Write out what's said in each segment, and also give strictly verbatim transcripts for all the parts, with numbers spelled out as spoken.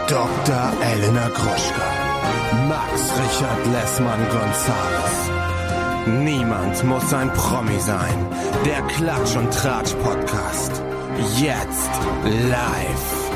Doktor Elena Gruschka, Max Richard Lessmann-Gonzales. Niemand muss ein Promi sein. Der Klatsch und Tratsch Podcast. Jetzt live.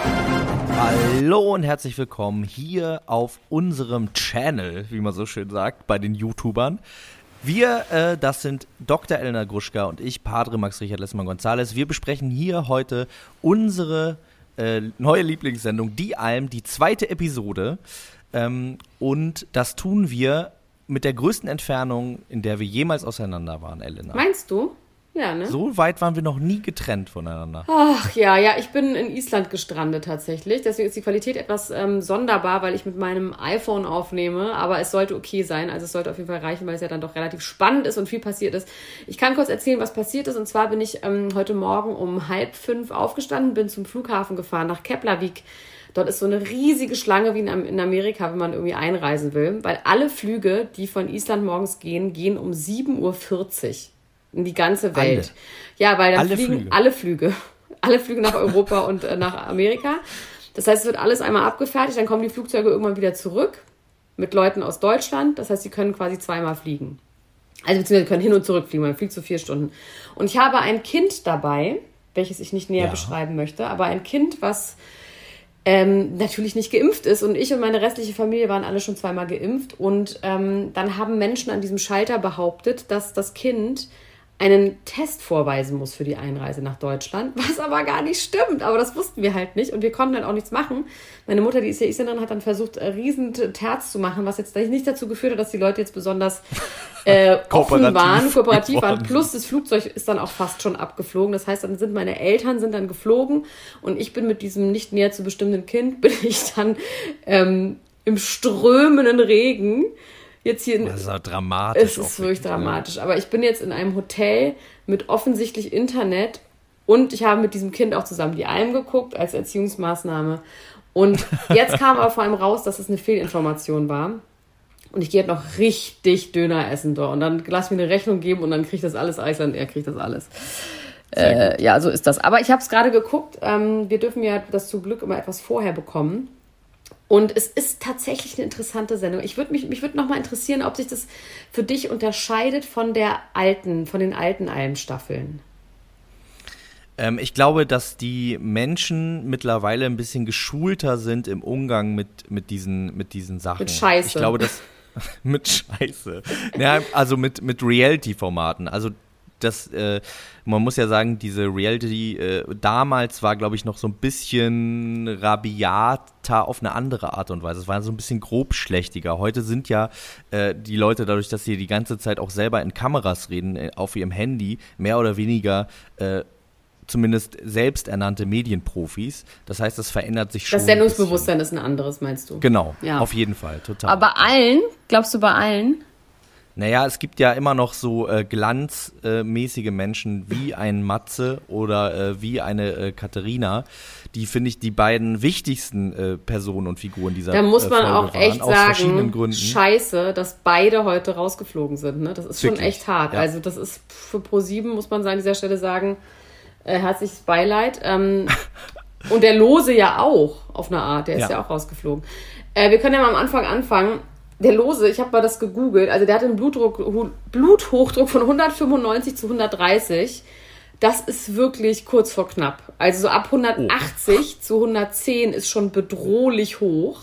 Hallo und herzlich willkommen hier auf unserem Channel, wie man so schön sagt, bei den YouTubern. Wir, äh, das sind Doktor Elena Gruschka und ich, Padre Max Richard Lessmann-Gonzales. Wir besprechen hier heute unsere äh, neue Lieblingssendung, Die Alm, die zweite Episode. Ähm, und das tun wir mit der größten Entfernung, in der wir jemals auseinander waren, Elena. Meinst du? Ja, ne? So weit waren wir noch nie getrennt voneinander. Ach ja, ja, ich bin in Island gestrandet tatsächlich. Deswegen ist die Qualität etwas ähm, sonderbar, weil ich mit meinem iPhone aufnehme. Aber es sollte okay sein. Also es sollte auf jeden Fall reichen, weil es ja dann doch relativ spannend ist und viel passiert ist. Ich kann kurz erzählen, was passiert ist. Und zwar bin ich ähm, heute Morgen um halb fünf aufgestanden, bin zum Flughafen gefahren nach Keflavik. Dort ist so eine riesige Schlange wie in Amerika, wenn man irgendwie einreisen will. Weil alle Flüge, die von Island morgens gehen, gehen um sieben Uhr vierzig. In die ganze Welt. Alle. Ja, weil dann alle fliegen Flüge. alle Flüge. Alle Flüge nach Europa und äh, nach Amerika. Das heißt, es wird alles einmal abgefertigt, dann kommen die Flugzeuge irgendwann wieder zurück mit Leuten aus Deutschland. Das heißt, sie können quasi zweimal fliegen. Also beziehungsweise können hin und zurück fliegen, man fliegt so vier Stunden. Und ich habe ein Kind dabei, welches ich nicht näher ja. beschreiben möchte, aber ein Kind, was ähm, natürlich nicht geimpft ist. Und ich und meine restliche Familie waren alle schon zweimal geimpft. Und ähm, dann haben Menschen an diesem Schalter behauptet, dass das Kind einen Test vorweisen muss für die Einreise nach Deutschland, was aber gar nicht stimmt. Aber das wussten wir halt nicht und wir konnten dann auch nichts machen. Meine Mutter, die ist ja Isländerin, hat dann versucht, riesen Terz zu machen, was jetzt nicht dazu geführt hat, dass die Leute jetzt besonders äh, offen waren, kooperativ waren. Plus das Flugzeug ist dann auch fast schon abgeflogen. Das heißt, dann sind meine Eltern sind dann geflogen und ich bin mit diesem nicht näher zu bestimmenden Kind, bin ich dann ähm, im strömenden Regen jetzt hier in, das ist auch dramatisch. Es ist wirklich dramatisch. Aber ich bin jetzt in einem Hotel mit offensichtlich Internet und ich habe mit diesem Kind auch zusammen die Alm geguckt als Erziehungsmaßnahme. Und jetzt kam aber vor allem raus, dass es eine Fehlinformation war. Und ich gehe jetzt noch richtig Döner essen dort. Und dann lass mir eine Rechnung geben und dann kriegt das alles Island, er kriegt das alles. Äh, ja, so ist das. Aber ich habe es gerade geguckt. Ähm, wir dürfen ja das zum Glück immer etwas vorher bekommen. Und es ist tatsächlich eine interessante Sendung. Ich würde mich, mich würde noch mal interessieren, ob sich das für dich unterscheidet von der alten, von den alten Alm-Staffeln. Ähm, ich glaube, dass die Menschen mittlerweile ein bisschen geschulter sind im Umgang mit, mit, diesen, mit diesen Sachen. Mit Scheiße. Ich glaube, dass mit Scheiße. Ja, also mit, mit Reality-Formaten. Also das, äh, man muss ja sagen, diese Reality äh, damals war, glaube ich, noch so ein bisschen rabiater auf eine andere Art und Weise. Es war so ein bisschen grobschlächtiger. Heute sind ja äh, die Leute, dadurch, dass sie die ganze Zeit auch selber in Kameras reden, äh, auf ihrem Handy, mehr oder weniger äh, zumindest selbsternannte Medienprofis. Das heißt, das verändert sich schon. Das Sendungsbewusstsein ist ein anderes, meinst du? Genau, ja. Auf jeden Fall, total. Aber bei allen, glaubst du bei allen? Naja, es gibt ja immer noch so äh, glanzmäßige äh, Menschen wie ein Matze oder äh, wie eine äh, Katharina, die, finde ich, die beiden wichtigsten äh, Personen und Figuren dieser Folge waren. Da muss man äh, auch echt aus verschiedenen Gründen. Scheiße, dass beide heute rausgeflogen sind. Ne? Das ist Wirklich? schon echt hart. Ja. Also das ist für ProSieben, muss man an dieser Stelle sagen, äh, herzliches Beileid. Ähm, und der Lose ja auch, auf eine Art, der ist ja, ja auch rausgeflogen. Äh, wir können ja mal am Anfang anfangen. Der Lose, ich habe mal das gegoogelt, also der hat einen Blutdruck, Bluthochdruck von hundertfünfundneunzig zu hundertdreißig. Das ist wirklich kurz vor knapp. Also so ab hundertachtzig oh. zu hundertzehn ist schon bedrohlich hoch.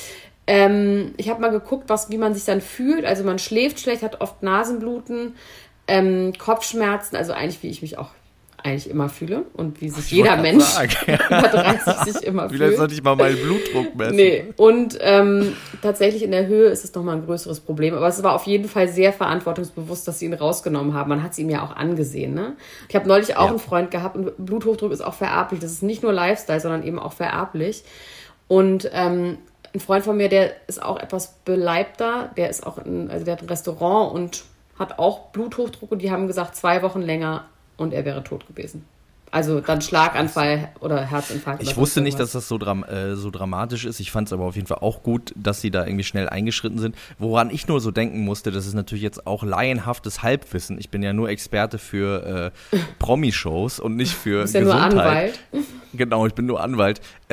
Ähm, ich habe mal geguckt, was, wie man sich dann fühlt. Also man schläft schlecht, hat oft Nasenbluten, ähm, Kopfschmerzen, also eigentlich wie ich mich auch eigentlich immer fühle und wie sich ich jeder Mensch über dreißig sich immer fühlt. Vielleicht sollte ich mal meinen Blutdruck messen. Nee, und ähm, tatsächlich in der Höhe ist es nochmal ein größeres Problem, aber es war auf jeden Fall sehr verantwortungsbewusst, dass sie ihn rausgenommen haben. Man hat es ihm ja auch angesehen. Ne? Ich habe neulich auch ja. einen Freund gehabt und Bluthochdruck ist auch vererblich. Das ist nicht nur Lifestyle, sondern eben auch vererblich. Und ähm, ein Freund von mir, der ist auch etwas beleibter, der ist auch in, also der hat ein Restaurant und hat auch Bluthochdruck und die haben gesagt, zwei Wochen länger und er wäre tot gewesen. Also dann Schlaganfall oder Herzinfarkt. Ich wusste nicht, dass das so, dram- äh, so dramatisch ist. Ich fand es aber auf jeden Fall auch gut, dass sie da irgendwie schnell eingeschritten sind. Woran ich nur so denken musste, das ist natürlich jetzt auch laienhaftes Halbwissen. Ich bin ja nur Experte für äh, Promi-Shows und nicht für du bist ja Gesundheit. nur Anwalt. Genau, ich bin nur Anwalt. Ähm,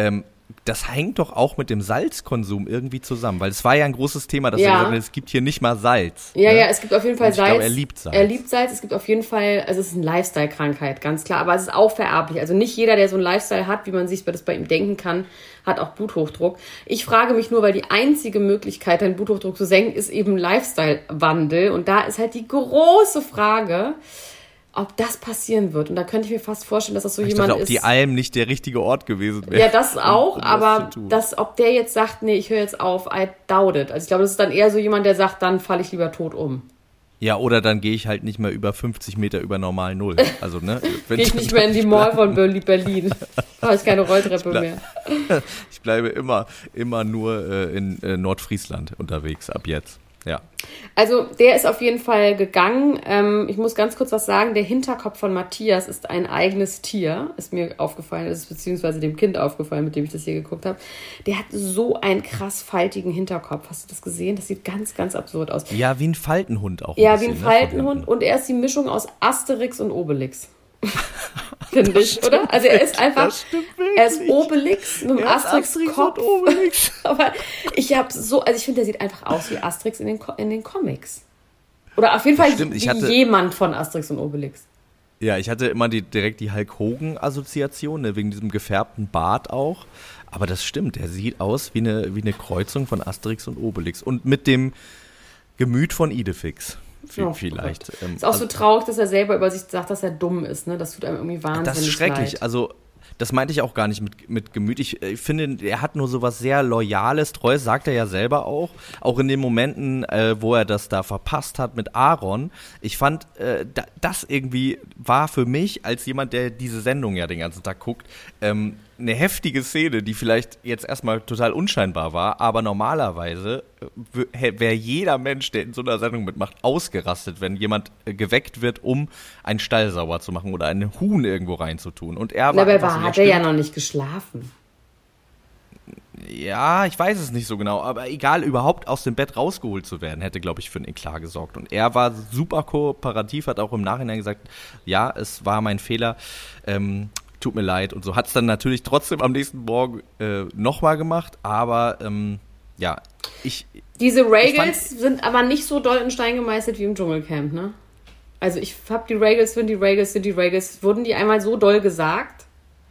das hängt doch auch mit dem Salzkonsum irgendwie zusammen, weil es war ja ein großes Thema, dass Ja. er gesagt hat, es gibt hier nicht mal Salz. Ja, ne? ja, es gibt auf jeden Fall Und ich Salz. glaube, er liebt Salz. Er liebt Salz. Es gibt auf jeden Fall, also es ist eine Lifestyle-Krankheit, ganz klar. Aber es ist auch vererblich. Also nicht jeder, der so einen Lifestyle hat, wie man sich das bei ihm denken kann, hat auch Bluthochdruck. Ich frage mich nur, weil die einzige Möglichkeit, deinen Bluthochdruck zu senken, ist eben Lifestyle-Wandel. Und da ist halt die große Frage, ob das passieren wird. Und da könnte ich mir fast vorstellen, dass das so Ich jemand dachte, ob ist. die Alm nicht der richtige Ort gewesen wäre. Ja, das auch, um das aber zu tun. das, ob der jetzt sagt, nee, ich höre jetzt auf, I doubt it. Also ich glaube, das ist dann eher so jemand, der sagt, dann falle ich lieber tot um. Ja, oder dann gehe ich halt nicht mehr über fünfzig Meter über normal Null. Also, ne? Gehe ich nicht mehr in die Mall von Berlin. Da habe ich keine Rolltreppe bleib- mehr. Ich bleibe immer, immer nur äh, in äh, Nordfriesland unterwegs, ab jetzt. Ja. Also der ist auf jeden Fall gegangen. Ähm, ich muss ganz kurz was sagen. Der Hinterkopf von Matthias ist ein eigenes Tier. Ist mir aufgefallen, ist beziehungsweise dem Kind aufgefallen, mit dem ich das hier geguckt habe. Der hat so einen krass faltigen Hinterkopf. Hast du das gesehen? Das sieht ganz, ganz absurd aus. Ja, wie ein Faltenhund auch. Ein Ja, bisschen, wie ein ne, Faltenhund. von Und er ist die Mischung aus Asterix und Obelix. Finde ich, oder? Also er ist einfach, Das stimmt er ist wirklich. Obelix mit einem Er ist Asterix Asterix-Kopf. und Obelix. Aber ich habe so, also ich finde, der sieht einfach aus wie Asterix in den, Co- in den Comics. Oder auf jeden Fall stimmt, ich wie hatte- jemand von Asterix und Obelix. Ja, ich hatte immer die, direkt die Hulk Hogan-Assoziation, ne, wegen diesem gefärbten Bart auch. Aber das stimmt, der sieht aus wie eine, wie eine Kreuzung von Asterix und Obelix. Und mit dem Gemüt von Idefix. V- Oh, vielleicht. Ähm, Ist auch also- so traurig, dass er selber über sich sagt, dass er dumm ist. Ne? Das tut einem irgendwie wahnsinnig Das ist schrecklich. leid. Also, das meinte ich auch gar nicht mit, mit Gemüt. Ich, ich finde, er hat nur so was sehr Loyales, Treues, sagt er ja selber auch. Auch in den Momenten, äh, wo er das da verpasst hat mit Aaron. Ich fand, äh, da, das irgendwie war für mich, als jemand, der diese Sendung ja den ganzen Tag guckt, ähm, eine heftige Szene, die vielleicht jetzt erstmal total unscheinbar war, aber normalerweise wäre jeder Mensch, der in so einer Sendung mitmacht, ausgerastet, wenn jemand äh, geweckt wird, um einen Stall sauber zu machen oder einen Huhn irgendwo reinzutun. Und er war Dabei einfach war, so, hat er ja stimmt. noch nicht geschlafen. Ja, ich weiß es nicht so genau, aber egal, überhaupt aus dem Bett rausgeholt zu werden, hätte, glaube ich, für einen Eklat gesorgt. Und er war super kooperativ, hat auch im Nachhinein gesagt, ja, es war mein Fehler, ähm, tut mir leid und so. Hat es dann natürlich trotzdem am nächsten Morgen äh, nochmal gemacht, aber ähm, ja, ich... Diese Ich Regals fand- sind aber nicht so doll in Stein gemeißelt wie im Dschungelcamp, ne? Also ich hab die Regals sind die Regals sind die Regals. Wurden die einmal so doll gesagt?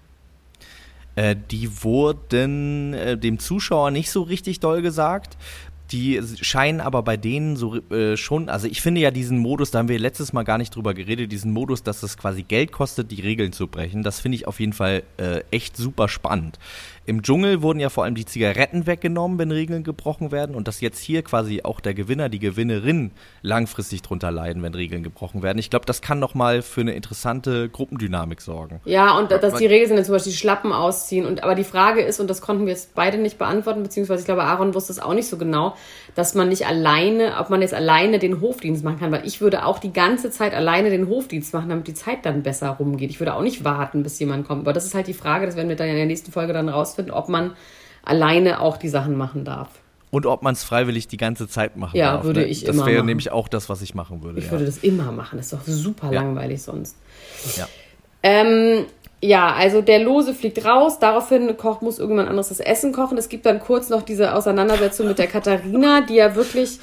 Äh, die wurden äh, dem Zuschauer nicht so richtig doll gesagt. Die scheinen aber bei denen so äh, schon, also ich finde ja diesen Modus, da haben wir letztes Mal gar nicht drüber geredet, diesen Modus, dass es quasi Geld kostet, die Regeln zu brechen, das finde ich auf jeden Fall äh, echt super spannend. Im Dschungel wurden ja vor allem die Zigaretten weggenommen, wenn Regeln gebrochen werden und dass jetzt hier quasi auch der Gewinner, die Gewinnerin langfristig drunter leiden, wenn Regeln gebrochen werden. Ich glaube, das kann nochmal für eine interessante Gruppendynamik sorgen. Ja, und dass die Regeln sind, zum Beispiel die Schlappen ausziehen. Und aber die Frage ist, und das konnten wir jetzt beide nicht beantworten, beziehungsweise ich glaube, Aaron wusste es auch nicht so genau, dass man nicht alleine, ob man jetzt alleine den Hofdienst machen kann, weil ich würde auch die ganze Zeit alleine den Hofdienst machen, damit die Zeit dann besser rumgeht. Ich würde auch nicht warten, bis jemand kommt. Aber das ist halt die Frage, das werden wir dann in der nächsten Folge dann rausfinden, ob man alleine auch die Sachen machen darf. Und ob man es freiwillig die ganze Zeit machen Ja, darf. würde ne? ich das immer wäre machen. nämlich auch das, was ich machen würde. Ich ja. würde das immer machen. Das ist doch super Ja. langweilig sonst. Ja. Ähm, ja, also der Lose fliegt raus. Daraufhin kocht, muss irgendjemand anderes das Essen kochen. Es gibt dann kurz noch diese Auseinandersetzung mit der Katharina, die ja wirklich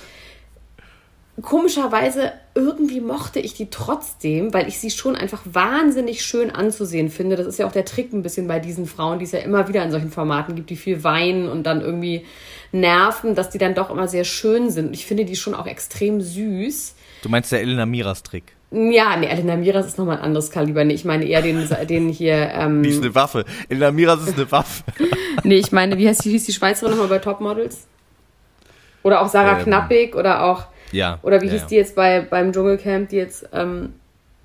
komischerweise, irgendwie mochte ich die trotzdem, weil ich sie schon einfach wahnsinnig schön anzusehen finde. Das ist ja auch der Trick ein bisschen bei diesen Frauen, die es ja immer wieder in solchen Formaten gibt, die viel weinen und dann irgendwie nerven, dass die dann doch immer sehr schön sind. Und ich finde die schon auch extrem süß. Du meinst der Elena Miras-Trick? Ja, nee, Elena Miras ist nochmal ein anderes Kaliber. Nee, ich meine eher den, den hier... Ähm, Die ist eine Waffe. Elena Miras ist eine Waffe. nee, ich meine, wie heißt die, hieß die Schweizerin nochmal bei Topmodels? Oder auch Sarah Ähm, Knappig oder auch... Ja. Oder wie ja, hieß ja. die jetzt bei, beim Dschungelcamp, die jetzt ähm,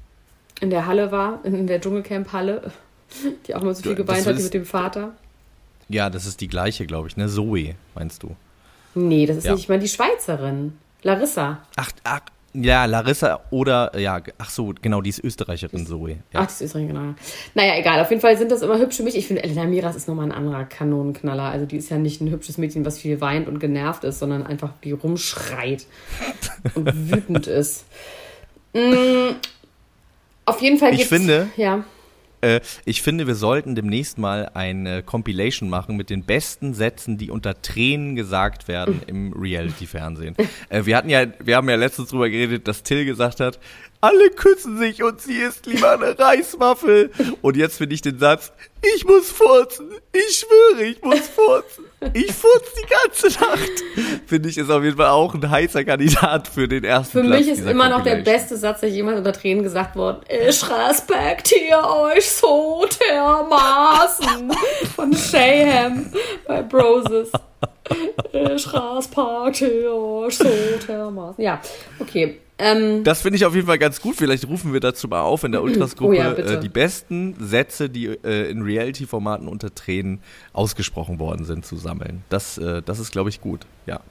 in der Halle war, in der Dschungelcamp-Halle, die auch mal so viel Du- geweint das hat, die ist- mit dem Vater? Ja, das ist die gleiche, glaube ich, ne? Zoe, meinst du? Nee, das ist Ja. nicht, ich meine die Schweizerin. Larissa. Ach, ach, ja, Larissa oder, ja, ach so, genau, die ist Österreicherin, Zoe. Ach, Ja. das ist Österreich, genau. Naja, egal. Auf jeden Fall sind das immer hübsche Mädchen. Ich finde, Elena Miras ist nochmal ein anderer Kanonenknaller. Also die ist ja nicht ein hübsches Mädchen, was viel weint und genervt ist, sondern einfach die rumschreit und wütend ist. Mm, auf jeden Fall Ich gibt's, finde- Ja. Äh, ich finde, wir sollten demnächst mal eine Compilation machen mit den besten Sätzen, die unter Tränen gesagt werden im Reality-Fernsehen. Äh, wir hatten ja, wir haben ja letztens drüber geredet, dass Till gesagt hat, alle küssen sich und sie isst lieber eine Reiswaffel. Und jetzt finde ich den Satz, ich muss furzen, ich schwöre, ich muss furzen. Ich furze die ganze Nacht. Finde ich, ist auf jeden Fall auch ein heißer Kandidat für den ersten Für Platz mich ist immer noch der beste Satz, der jemals unter Tränen gesagt worden. Ich respektiere euch so dermaßen. Von Shayham bei Broses. Ich respektiere euch so dermaßen. Ja, okay. Ähm, das finde ich auf jeden Fall ganz gut. Vielleicht rufen wir dazu mal auf in der Ultras-Gruppe, oh ja, äh, die besten Sätze, die äh, in Reality-Formaten unter Tränen ausgesprochen worden sind, zu sammeln. Das, äh, das ist, glaube ich, gut, ja.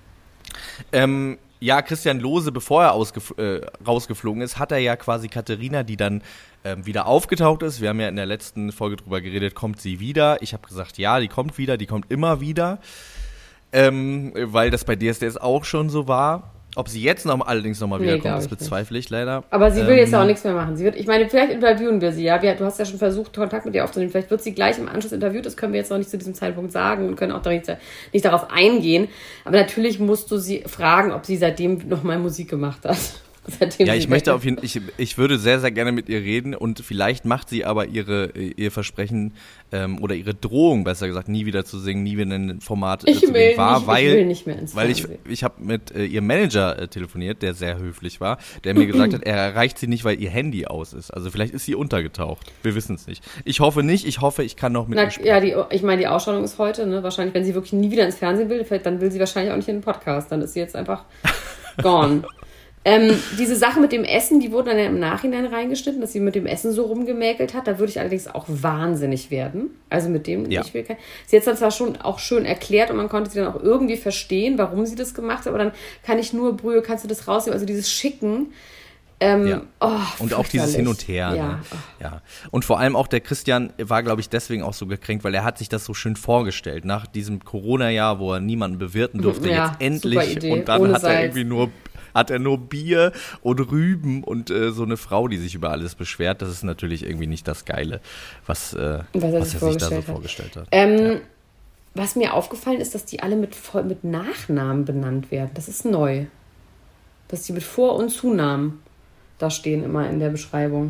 Ähm, ja, Christian Lohse, bevor er ausgef- äh, rausgeflogen ist, hat er ja quasi Katharina, die dann ähm, wieder aufgetaucht ist. Wir haben ja in der letzten Folge drüber geredet, kommt sie wieder? Ich habe gesagt, ja, die kommt wieder, die kommt immer wieder, ähm, weil das bei D S D S auch schon so war. Ob sie jetzt noch, allerdings nochmal Nee, wiederkommt, glaub das ich bezweifle ich leider. aber sie will Ähm, jetzt ja auch nichts mehr machen. Sie wird, ich meine, vielleicht interviewen wir sie, ja. Wir, du hast ja schon versucht, Kontakt mit ihr aufzunehmen. Vielleicht wird sie gleich im Anschluss interviewt. Das können wir jetzt noch nicht zu diesem Zeitpunkt sagen und können auch da nicht, nicht darauf eingehen. Aber natürlich musst du sie fragen, ob sie seitdem nochmal Musik gemacht hat. Seitdem Ja, sie ich weg möchte ist. auf jeden ich, ich würde sehr, sehr gerne mit ihr reden und vielleicht macht sie aber ihre, ihr Versprechen ähm, oder ihre Drohung, besser gesagt, nie wieder zu singen, nie wieder in ein Format äh, Ich zu will gehen, wahr, nicht- ich weil, will nicht mehr ins weil ich, Fernsehen. ich habe mit äh, ihrem Manager äh, telefoniert, der sehr höflich war, der mir gesagt hat, er erreicht sie nicht, weil ihr Handy aus ist. Also vielleicht ist sie untergetaucht. Wir wissen es nicht. Ich hoffe nicht, ich hoffe, ich kann noch mit Na, ihr sprechen. ja, die, ich meine, die Ausstrahlung ist heute, ne? Wahrscheinlich, wenn sie wirklich nie wieder ins Fernsehen will, vielleicht, dann will sie wahrscheinlich auch nicht in den Podcast. Dann ist sie jetzt einfach gone. ähm, diese Sache mit dem Essen, die wurde dann ja im Nachhinein reingeschnitten, dass sie mit dem Essen so rumgemäkelt hat. Da würde ich allerdings auch wahnsinnig werden. Also mit dem, Ja. ich will kein, sie hat es dann zwar schon auch schön erklärt und man konnte sie dann auch irgendwie verstehen, warum sie das gemacht hat, aber dann kann ich nur, Brühe, kannst du das rausnehmen? Also dieses Schicken. Ähm, Ja. oh, Und auch dieses fürchterlich. Hin und Her. Ja. Ne? Ja. Und vor allem auch der Christian war, glaube ich, deswegen auch so gekränkt, weil er hat sich das so schön vorgestellt. Nach diesem Corona-Jahr, wo er niemanden bewirten durfte, Ja, jetzt endlich. super Idee. Und dann Ohne hat er Salz. irgendwie nur hat er nur Bier und Rüben und äh, so eine Frau, die sich über alles beschwert. Das ist natürlich irgendwie nicht das Geile, was, äh, Was er was sich er sich da so vorgestellt hat. vorgestellt hat. Ähm, Was mir aufgefallen ist, dass die alle mit, voll- mit Nachnamen benannt werden. Das ist neu. Dass die mit Vor- und Zunamen da stehen immer in der Beschreibung.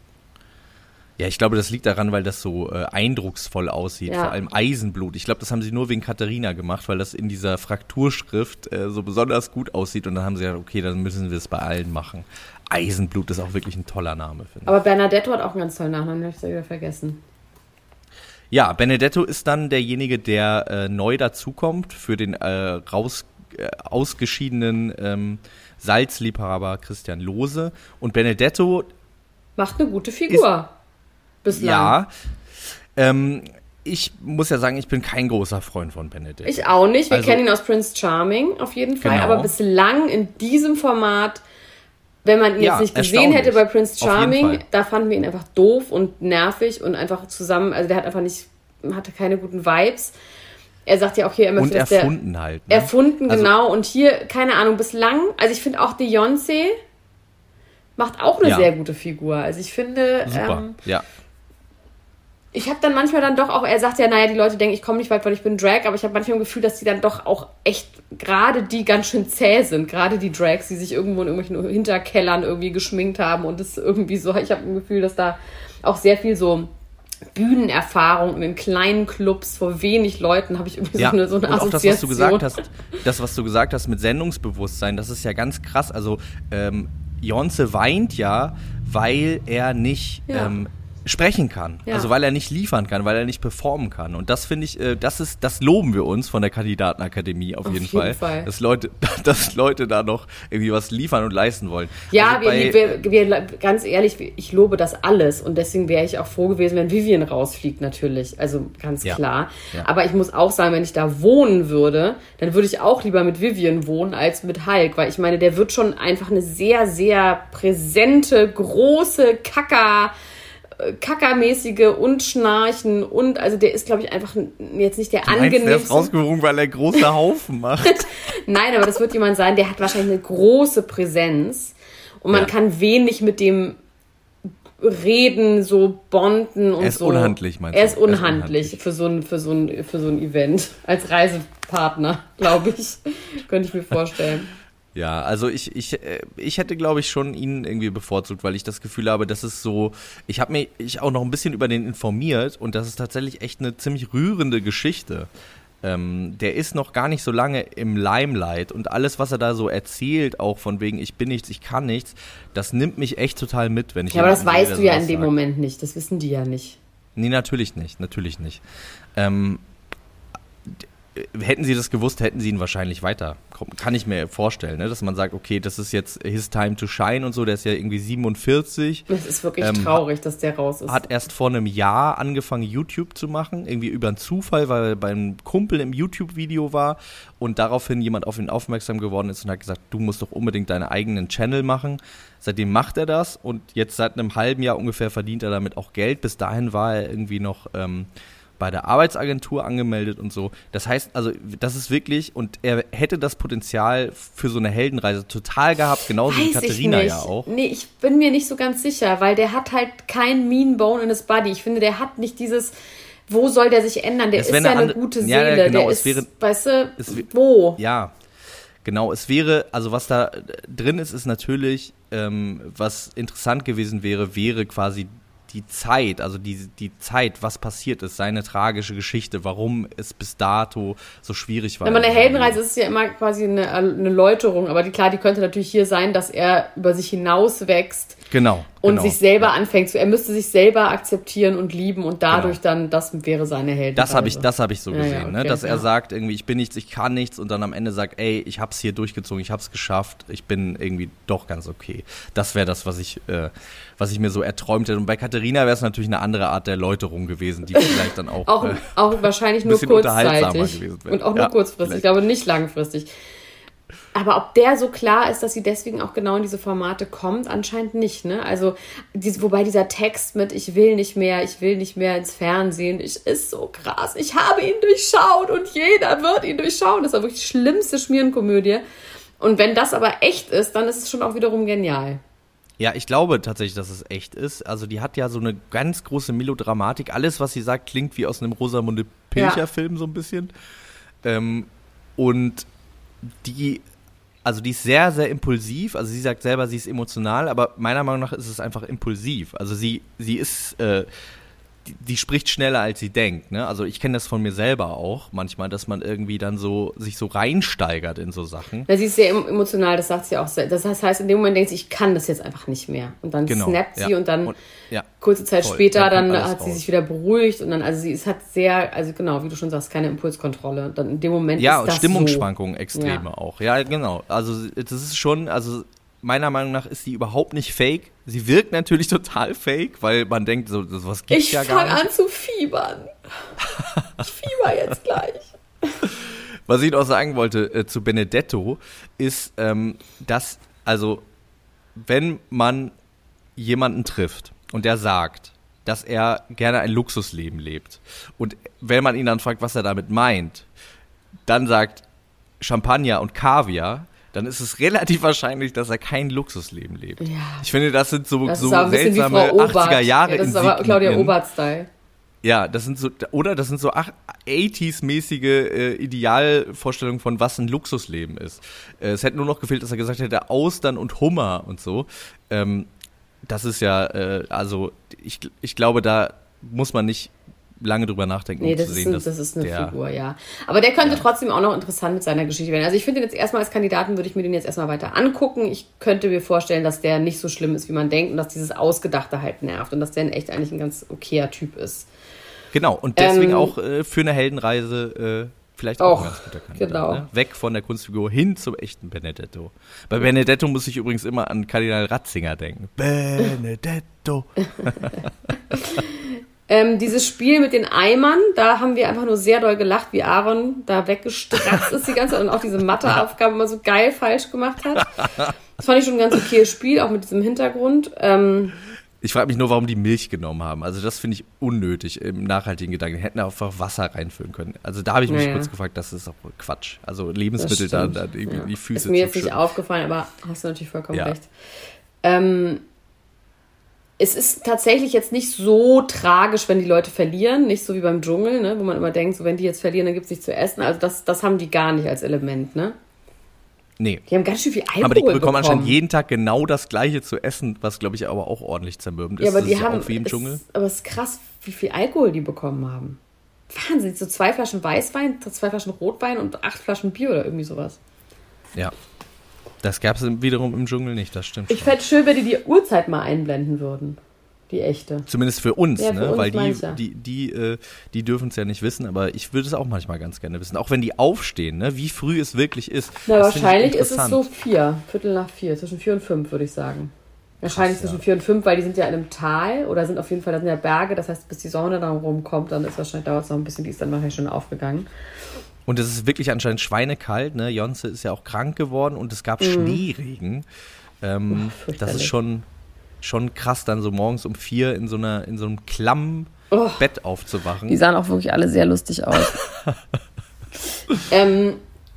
Ja, ich glaube, das liegt daran, weil das so äh, eindrucksvoll aussieht. Ja. Vor allem Eisenblut. Ich glaube, das haben sie nur wegen Katharina gemacht, weil das in dieser Frakturschrift äh, so besonders gut aussieht. Und dann haben sie gesagt, okay, dann müssen wir es bei allen machen. Eisenblut ist auch wirklich ein toller Name, finde ich. Aber Bernadetto hat auch einen ganz tollen Nachnamen, den habe ich da wieder vergessen. Ja, Benedetto ist dann derjenige, der äh, neu dazukommt für den äh, raus, äh, ausgeschiedenen ähm, Salzliebhaber Christian Lohse. Und Benedetto, Macht eine gute Figur. Bislang. ja, ähm, ich muss ja sagen, ich bin kein großer Freund von Benedetto. Ich auch nicht. Wir Also- kennen ihn aus Prince Charming auf jeden Fall. Genau. Aber bislang in diesem Format, wenn man ihn Ja, jetzt nicht gesehen erstaunlich. hätte bei Prince Auf jeden Charming, Fall. da fanden wir ihn einfach doof und nervig und einfach zusammen, also der hat einfach nicht, hatte keine guten Vibes. Er sagt ja auch hier immer, Und dass erfunden der, halt. Ne? Erfunden, Also- genau. Und hier, keine Ahnung, bislang, also ich finde auch Beyoncé macht auch eine Ja. sehr gute Figur. Also ich finde, Super, ähm, ja. ich habe dann manchmal dann doch auch, er sagt ja, naja, die Leute denken, ich komme nicht weit, weil ich bin Drag, aber ich habe manchmal ein Gefühl, dass die dann doch auch echt, gerade die ganz schön zäh sind, gerade die Drags, die sich irgendwo in irgendwelchen Hinterkellern irgendwie geschminkt haben und das irgendwie so, ich habe ein Gefühl, dass da auch sehr viel so Bühnenerfahrung in den kleinen Clubs vor wenig Leuten habe ich irgendwie Ja, so eine, so eine und auch das, Assoziation. was du gesagt hast, das, was du gesagt hast mit Sendungsbewusstsein, das ist ja ganz krass. Also, ähm, Beyoncé weint ja, weil er nicht Ja. ähm, sprechen kann. Ja. Also, weil er nicht liefern kann, weil er nicht performen kann. Und das finde ich, äh, das ist, das loben wir uns von der Kandidatenakademie auf, Auf jeden, jeden Fall, Fall. Dass Leute, dass Leute da noch irgendwie was liefern und leisten wollen. Ja, Also bei- wir, wir, wir, ganz ehrlich, ich lobe das alles und deswegen wäre ich auch froh gewesen, wenn Vivian rausfliegt natürlich, also ganz Ja. klar. Ja. Aber ich muss auch sagen, wenn ich da wohnen würde, dann würde ich auch lieber mit Vivian wohnen als mit Hulk, weil ich meine, der wird schon einfach eine sehr, sehr präsente, große Kacker, äh, Kackermäßige und Schnarchen und also der ist, glaube ich, einfach n- jetzt nicht der Du meinst, der ist angenehmste. rausgeflogen, weil er große Haufen macht. Nein, aber das wird jemand sein, der hat wahrscheinlich eine große Präsenz und man Ja. kann wenig mit dem reden, so bonden und so. Er ist so. unhandlich, meinst du? Er ist unhandlich, er ist unhandlich. für so ein, für so ein, für so ein Event. Als Reisepartner, glaube ich. Könnte ich mir vorstellen. Ja, also ich, ich, ich hätte, glaube ich, schon ihn irgendwie bevorzugt, weil ich das Gefühl habe, das ist so, ich habe mich ich auch noch ein bisschen über den informiert und das ist tatsächlich echt eine ziemlich rührende Geschichte. Ähm, der ist noch gar nicht so lange im Limelight und alles, was er da so erzählt, auch von wegen, ich bin nichts, ich kann nichts, das nimmt mich echt total mit, wenn ich Ja, aber das weißt sehe, du ja in dem sagt. Moment nicht, das wissen die ja nicht. Nee, natürlich nicht, natürlich nicht. Ähm, hätten sie das gewusst, hätten sie ihn wahrscheinlich weiter. Kann ich mir vorstellen, ne? Dass man sagt, okay, das ist jetzt his time to shine und so, der ist ja irgendwie siebenundvierzig. Es ist wirklich ähm, traurig, dass der raus ist. Hat erst vor einem Jahr angefangen, YouTube zu machen, irgendwie über einen Zufall, weil er beim Kumpel im YouTube-Video war und daraufhin jemand auf ihn aufmerksam geworden ist und hat gesagt, du musst doch unbedingt deinen eigenen Channel machen. Seitdem macht er das und jetzt seit einem halben Jahr ungefähr verdient er damit auch Geld. Bis dahin war er irgendwie noch ähm, bei der Arbeitsagentur angemeldet und so. Das heißt, also das ist wirklich, und er hätte das Potenzial für so eine Heldenreise total gehabt, genauso Weiß wie Katharina ich nicht. ja auch. Nee, ich bin mir nicht so ganz sicher, weil der hat halt kein Mean Bone in his body. Ich finde, der hat nicht dieses, wo soll der sich ändern? Der Es ist wäre ja eine eine andere- gute Ja, Seele. genau, der es ist, wäre- weißt du, es wär- wo? Ja, genau. Es wäre, also was da drin ist, ist natürlich, ähm, was interessant gewesen wäre, wäre quasi die Zeit, also die, die Zeit, was passiert ist, seine tragische Geschichte, warum es bis dato so schwierig war. Wenn man eine Heldenreise ist, ist es ja immer quasi eine, eine Läuterung, aber die, klar, die könnte natürlich hier sein, dass er über sich hinaus wächst Genau. und genau. sich selber anfängt zu, er müsste sich selber akzeptieren und lieben und dadurch Genau. dann, das wäre seine Heldenreise. Das habe ich, das hab ich so Ja, gesehen, ja, okay, ne? Dass er ja. sagt, irgendwie, ich bin nichts, ich kann nichts und dann am Ende sagt, ey, ich hab's hier durchgezogen, ich hab's geschafft, ich bin irgendwie doch ganz okay. Das wäre das, was ich, äh, was ich mir so erträumt hätte. Und bei Katharina wäre es natürlich eine andere Art der Läuterung gewesen, die vielleicht dann auch, Auch, äh, auch wahrscheinlich ein nur bisschen unterhaltsamer kurzzeitig gewesen wäre. und auch nur Ja, kurzfristig, vielleicht. ich glaube nicht langfristig. Aber ob der so klar ist, dass sie deswegen auch genau in diese Formate kommt, anscheinend nicht, ne? Also, dies, wobei dieser Text mit ich will nicht mehr, ich will nicht mehr ins Fernsehen, ich, ist so krass, ich habe ihn durchschaut und jeder wird ihn durchschauen. Das war wirklich die schlimmste Schmierenkomödie. Und wenn das aber echt ist, dann ist es schon auch wiederum genial. Ja, ich glaube tatsächlich, dass es echt ist. Also die hat ja so eine ganz große Melodramatik. Alles, was sie sagt, klingt wie aus einem Rosamunde Pilcher-Film so ein bisschen. Ähm, und die, also die ist sehr, sehr impulsiv. Also sie sagt selber, sie ist emotional, aber meiner Meinung nach ist es einfach impulsiv. Also sie, sie ist, äh, die, die spricht schneller, als sie denkt. Ne? Also ich kenne das von mir selber auch manchmal, dass man irgendwie dann so sich so reinsteigert in so Sachen. Ja, sie ist sehr emotional, das sagt sie auch sehr. Das heißt, in dem Moment denkt sie, ich kann das jetzt einfach nicht mehr. Und dann Genau, snappt sie ja. und dann Und- ja, kurze Zeit voll. später, Da dann kommt alles hat sie raus. sich wieder beruhigt und dann, also sie ist, hat sehr, also genau, wie du schon sagst, keine Impulskontrolle. Dann in dem Moment Ja, ist und das Stimmungsschwankungen extreme Ja. auch. Ja, genau. Also das ist schon, also meiner Meinung nach ist sie überhaupt nicht fake. Sie wirkt natürlich total fake, weil man denkt, so sowas so. gibt's Ich ja gar fange nicht. an zu fiebern. Ich fieber jetzt gleich. Was ich noch sagen wollte äh, zu Benedetto ist, ähm, dass, also wenn man jemanden trifft und der sagt, dass er gerne ein Luxusleben lebt und wenn man ihn dann fragt, was er damit meint, dann sagt Champagner und Kaviar, dann ist es relativ wahrscheinlich, dass er kein Luxusleben lebt. Ja. Ich finde, das sind so, Das so ist aber ein bisschen wie seltsame Frau Obert. achtziger Jahre Ja, das ist aber Claudia Insignien. Obert-Style. Ja, das sind so, oder das sind so achtziger-mäßige äh, Idealvorstellungen von, was ein Luxusleben ist. Äh, es hätte nur noch gefehlt, dass er gesagt hätte, Austern und Hummer und so. Ähm, das ist ja, äh, also ich, ich glaube, da muss man nicht lange drüber nachdenken, Nee, um das zu ist, sehen, ein, dass das ist eine der, Figur, ja. Aber der könnte Ja. trotzdem auch noch interessant mit seiner Geschichte werden. Also ich finde ihn jetzt erstmal als Kandidaten, würde ich mir den jetzt erstmal weiter angucken. Ich könnte mir vorstellen, dass der nicht so schlimm ist, wie man denkt und dass dieses Ausgedachte halt nervt und dass der in echt eigentlich ein ganz okayer Typ ist. Genau, und deswegen Ähm, auch äh, für eine Heldenreise äh, vielleicht auch auch, ein ganz guter Kandidat. genau. Ne? Weg von der Kunstfigur hin zum echten Benedetto. Bei Benedetto muss ich übrigens immer an Kardinal Ratzinger denken. Benedetto. Ähm, dieses Spiel mit den Eimern, da haben wir einfach nur sehr doll gelacht, wie Aaron da weggestratzt ist die ganze Zeit und auch diese Matheaufgabe immer so geil falsch gemacht hat. Das fand ich schon ein ganz okayes Spiel, auch mit diesem Hintergrund. Ähm, Ich frage mich nur, warum die Milch genommen haben. Also das finde ich unnötig im nachhaltigen Gedanken. Die hätten einfach Wasser reinfüllen können. Also da habe ich mich Naja. kurz gefragt, das ist doch Quatsch. Also das Lebensmittel da, stimmt. da irgendwie Ja. die Füße Ist mir zu jetzt nicht schütten. aufgefallen, aber hast du natürlich vollkommen Ja. recht. Ähm, es ist tatsächlich jetzt nicht so tragisch, wenn die Leute verlieren. Nicht so wie beim Dschungel, ne? Wo man immer denkt, so, wenn die jetzt verlieren, dann gibt es nichts zu essen. Also das, das haben die gar nicht als Element, ne? Nee. Die haben ganz schön viel Alkohol Aber die bekommen bekommen. anscheinend jeden Tag genau das Gleiche zu essen, was, glaube ich, aber auch ordentlich zermürbend ist. Ja, aber das die ist haben, ja auch wie im es, Dschungel. aber es ist krass, wie viel Alkohol die bekommen haben. Wahnsinn, so zwei Flaschen Weißwein, zwei Flaschen Rotwein und acht Flaschen Bier oder irgendwie sowas. Ja. Das gab es wiederum im Dschungel nicht, das stimmt Ich schon. fände es schön, wenn die die Uhrzeit mal einblenden würden. Die echte. Zumindest für uns, Ja, für ne? uns Weil die, mancher. die, die, äh, die dürfen es ja nicht wissen, aber ich würde es auch manchmal ganz gerne wissen. Auch wenn die aufstehen, ne? Wie früh es wirklich ist. Na, Das finde ich wahrscheinlich ist es interessant. so vier, Viertel nach vier, zwischen vier und fünf, würde ich sagen. Wahrscheinlich Krass, zwischen ja. vier und fünf, weil die sind ja in einem Tal oder sind auf jeden Fall, da sind ja Berge, das heißt, bis die Sonne dann rumkommt, dann ist wahrscheinlich, dauert es noch ein bisschen, die ist dann wahrscheinlich schon aufgegangen. Und es ist wirklich anscheinend schweinekalt, ne? Jonze ist ja auch krank geworden und es gab Schneeregen. Ähm, Uff, fürchterlich. das ist schon, schon krass, dann so morgens um vier in so einer, in so einem klammen Oh. Bett aufzuwachen. Die sahen auch wirklich alle sehr lustig aus. ähm,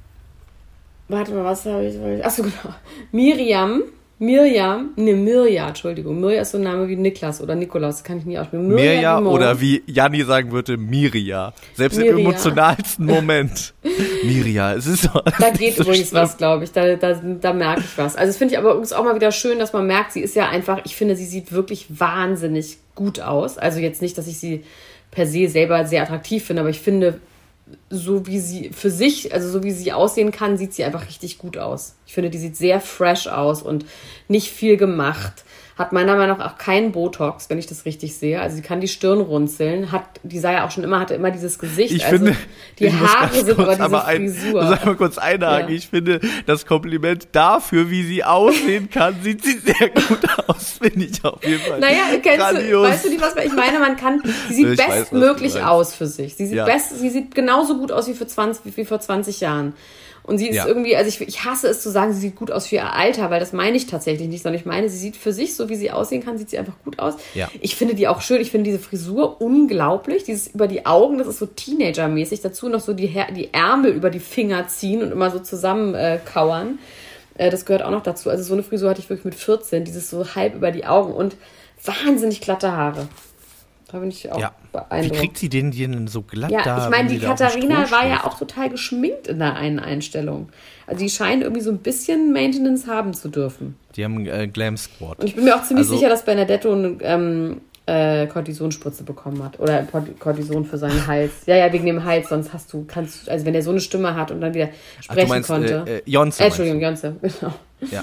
warte mal, was habe ich? Achso, genau. Miriam, Mirjam, ne, Mirja, Entschuldigung. Mirja ist so ein Name wie Niklas oder Nikolaus, das kann ich nie aussprechen. Mirja Dumont. oder wie Janni sagen würde, Miria. Selbst Miria. im emotionalsten Moment. Miria, es ist so. Da geht so übrigens schlimm. was, glaube ich. Da, da, da merke ich was. Also das finde ich aber übrigens auch mal wieder schön, dass man merkt, sie ist ja einfach, ich finde, sie sieht wirklich wahnsinnig gut aus. Also jetzt nicht, dass ich sie per se selber sehr attraktiv finde, aber ich finde, so wie sie für sich, also so wie sie aussehen kann, sieht sie einfach richtig gut aus. Ich finde, die sieht sehr fresh aus und nicht viel gemacht. Hat meiner Meinung nach auch keinen Botox, wenn ich das richtig sehe. Also sie kann die Stirn runzeln. Hat, die sah ja auch schon immer, hatte immer dieses Gesicht. Ich also finde, die ich muss Haare ganz sind kurz aber diese einmal ein- Frisur. muss einmal kurz einhaken. Ja. Ich finde, das Kompliment dafür, wie sie aussehen kann, sieht sie sehr gut aus, finde ich auf jeden Fall. Naja, kennst du, Grandios. weißt du nicht, was ich meine? Man kann, sie sieht Ich weiß, was du bestmöglich meinst. aus für sich. Sie sieht, Ja. best, sie sieht genauso gut aus wie, für zwanzig, wie vor zwanzig Jahren. Und sie ist Ja. irgendwie, also ich, ich hasse es zu sagen, sie sieht gut aus für ihr Alter, weil das meine ich tatsächlich nicht, sondern ich meine, sie sieht für sich, so wie sie aussehen kann, sieht sie einfach gut aus. Ja. Ich finde die auch schön, ich finde diese Frisur unglaublich, dieses über die Augen, das ist so Teenager-mäßig, dazu noch so die, Her- die Ärmel über die Finger ziehen und immer so zusammen äh, kauern. Äh, das gehört auch noch dazu. Also so eine Frisur hatte ich wirklich mit vierzehn, dieses so halb über die Augen und wahnsinnig glatte Haare. Da bin ich auch Ja. Wie beeindruckt. kriegt sie den denn so glatt Ja, da? ich meine, wenn die sie da auf dem Katharina Stroh war ja schläft? auch total geschminkt in der einen Einstellung. Also die scheinen irgendwie so ein bisschen Maintenance haben zu dürfen. Die haben äh, Glam Squad. Und ich bin mir auch ziemlich Also- sicher, dass Bernadetto eine ähm, äh, Kortisonspritze bekommen hat. Oder Kortison für seinen Hals. Ja, ja, wegen dem Hals, sonst hast du, kannst du, also wenn der so eine Stimme hat und dann wieder Ach, sprechen du meinst, konnte. äh, äh, Jonze Äh, meinst Entschuldigung, Jonze, genau. du? Ja.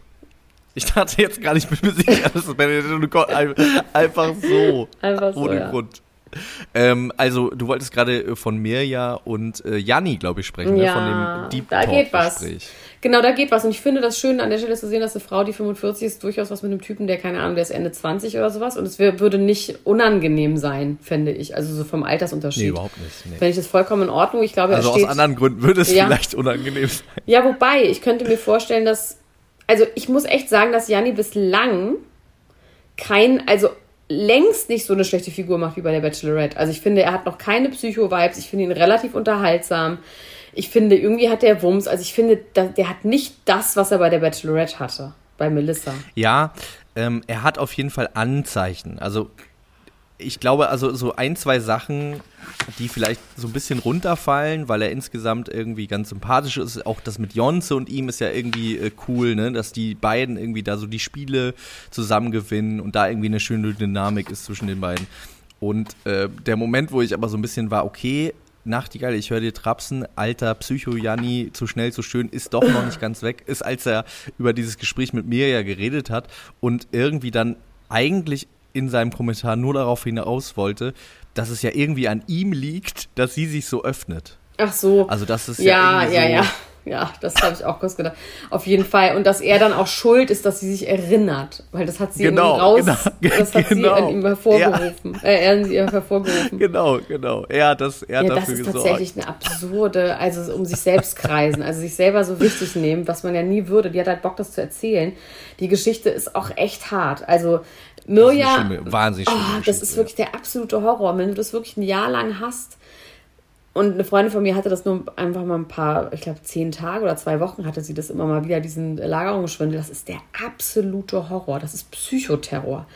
Ich dachte jetzt gar nicht, ich bin mir sicher, dass das Benedetto Nicole ein- einfach so. Einfach so, Ohne ja. Grund. Ähm, also, du wolltest gerade äh, von Mirja und äh, Janni, glaube ich, sprechen, Ja, ne? Von dem Deep da geht was. Talk-Gespräch. Genau, da geht was. Und ich finde das schön, an der Stelle zu sehen, dass eine Frau, die fünfundvierzig ist, durchaus was mit einem Typen, der, keine Ahnung, der ist Ende zwanzig oder sowas. Und es wär, würde nicht unangenehm sein, fände ich. Also so vom Altersunterschied. Nee, überhaupt nicht. Nee. Finde ich das vollkommen in Ordnung. Ich glaube, Also er aus steht, anderen Gründen würde es Ja. vielleicht unangenehm sein. Ja, wobei, ich könnte mir vorstellen, dass, also ich muss echt sagen, dass Janni bislang kein, also längst nicht so eine schlechte Figur macht wie bei der Bachelorette. Also ich finde, er hat noch keine Psycho-Vibes. Ich finde ihn relativ unterhaltsam. Ich finde, irgendwie hat der Wumms. Also ich finde, da- der hat nicht das, was er bei der Bachelorette hatte. Bei Melissa. Ja, ähm, er hat auf jeden Fall Anzeichen. Also ich glaube, also so ein, zwei Sachen, die vielleicht so ein bisschen runterfallen, weil er insgesamt irgendwie ganz sympathisch ist. Auch das mit Jonze und ihm ist ja irgendwie äh, cool, ne? Dass die beiden irgendwie da so die Spiele zusammen gewinnen und da irgendwie eine schöne Dynamik ist zwischen den beiden. Und äh, der Moment, wo ich aber so ein bisschen war, okay, Nachtigall, ich höre dir trapsen, alter Psycho-Janni, zu schnell, zu schön, ist doch noch nicht ganz weg, ist, als er über dieses Gespräch mit mir ja geredet hat und irgendwie dann eigentlich in seinem Kommentar nur darauf hinaus wollte, dass es ja irgendwie an ihm liegt, dass sie sich so öffnet. Ach so. Also das ist ja, ja, irgendwie ja, so, ja. Ja, das habe ich auch kurz gedacht. Auf jeden Fall. Und dass er dann auch schuld ist, dass sie sich erinnert. Weil das hat sie Genau, in ihm raus, genau, das hat genau. sie in ihm hervorgerufen. Ja. Äh, er in ihr hervorgerufen. Genau, genau. Er hat das, er hat Ja, das dafür ist gesorgt. tatsächlich eine absurde, also um sich selbst kreisen, also sich selber so wichtig nehmen, was man ja nie würde. Die hat halt Bock, das zu erzählen. Die Geschichte ist auch echt hart. Also Mirja, Das ist eine schlimme, wahnsinnig schlimme oh, das Geschichte, ist wirklich der absolute Horror. Wenn du das wirklich ein Jahr lang hast, und eine Freundin von mir hatte das nur einfach mal ein paar, ich glaube zehn Tage oder zwei Wochen hatte sie das immer mal wieder, diesen Lagerungsschwindel. Das ist der absolute Horror. Das ist Psychoterror.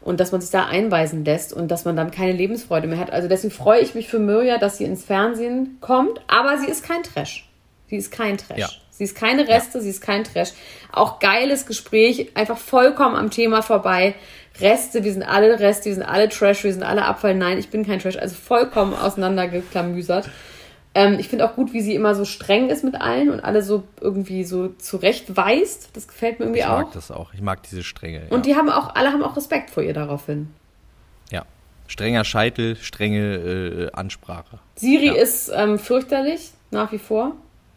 Und dass man sich da einweisen lässt und dass man dann keine Lebensfreude mehr hat. Also deswegen freue ich mich für Mirja, dass sie ins Fernsehen kommt. Aber sie ist kein Trash. Sie ist kein Trash. Ja. Sie ist keine Reste, ja. sie ist kein Trash. Auch geiles Gespräch, einfach vollkommen am Thema vorbei. Reste, wir sind alle Reste, wir sind alle Trash, wir sind alle Abfall. Nein, ich bin kein Trash. Also vollkommen auseinandergeklamüsert. Ähm, ich finde auch gut, wie sie immer so streng ist mit allen und alle so irgendwie so zurechtweist. Das gefällt mir irgendwie auch. Ich mag das auch. Ich mag diese Strenge. Und ja. die haben auch, alle haben auch Respekt vor ihr daraufhin. Ja. Strenger Scheitel, strenge äh, Ansprache. Siri ja. ist ähm, fürchterlich, nach wie vor.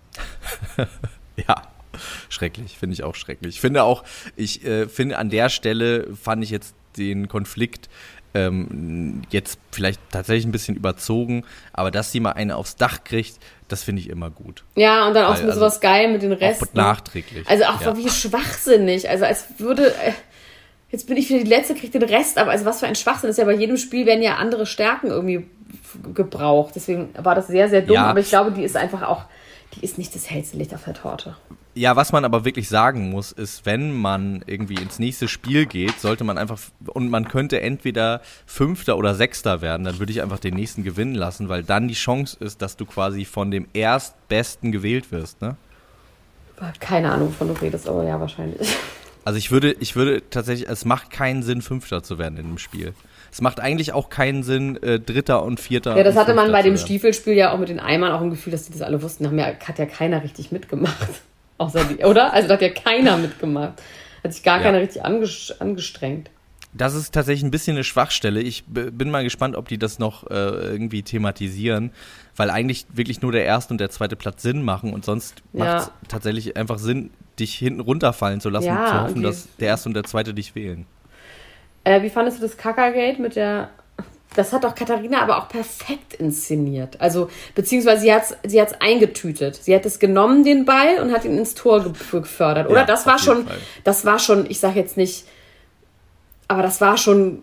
Ja, schrecklich. Finde ich auch schrecklich. Ich finde auch, ich äh, finde an der Stelle fand ich jetzt den Konflikt Ähm, jetzt vielleicht tatsächlich ein bisschen überzogen, aber dass sie mal eine aufs Dach kriegt, das finde ich immer gut. Ja, und dann auch Weil, so also, was geil mit den Resten. Auch nachträglich. Also auch ja. wie schwachsinnig. Also als würde, äh, jetzt bin ich wieder die Letzte, kriegt den Rest, aber also was für ein Schwachsinn. Das ist ja bei jedem Spiel werden ja andere Stärken irgendwie gebraucht. Deswegen war das sehr, sehr dumm, ja. aber ich glaube, die ist einfach auch, die ist nicht das hellste Licht auf der Torte. Ja, was man aber wirklich sagen muss, ist, wenn man irgendwie ins nächste Spiel geht, sollte man einfach, und man könnte entweder Fünfter oder Sechster werden, dann würde ich einfach den nächsten gewinnen lassen, weil dann die Chance ist, dass du quasi von dem Erstbesten gewählt wirst, ne? Keine Ahnung, wovon du redest, aber ja, wahrscheinlich. Also ich würde, ich würde tatsächlich, es macht keinen Sinn, Fünfter zu werden in dem Spiel. Es macht eigentlich auch keinen Sinn, äh, Dritter und Vierter. Ja, das hatte man bei dem werden. Stiefelspiel ja auch mit den Eimern auch im Gefühl, dass die das alle wussten. Da haben ja, hat ja keiner richtig mitgemacht. Außer die, oder? Also da hat ja keiner mitgemacht. Hat sich gar ja. keiner richtig anges- angestrengt. Das ist tatsächlich ein bisschen eine Schwachstelle. Ich b- bin mal gespannt, ob die das noch äh, irgendwie thematisieren, weil eigentlich wirklich nur der erste und der zweite Platz Sinn machen und sonst ja. macht es tatsächlich einfach Sinn, dich hinten runterfallen zu lassen ja, und zu hoffen, und dass der erste und der zweite dich wählen. Äh, wie fandest du das Kackergate mit der... Das hat doch Katharina aber auch perfekt inszeniert. Also, beziehungsweise sie hat's, sie hat's eingetütet. Sie hat es genommen, den Ball, und hat ihn ins Tor ge- gefördert. Oder? Ja, das war schon, Fall. das war schon, ich sag jetzt nicht, aber das war schon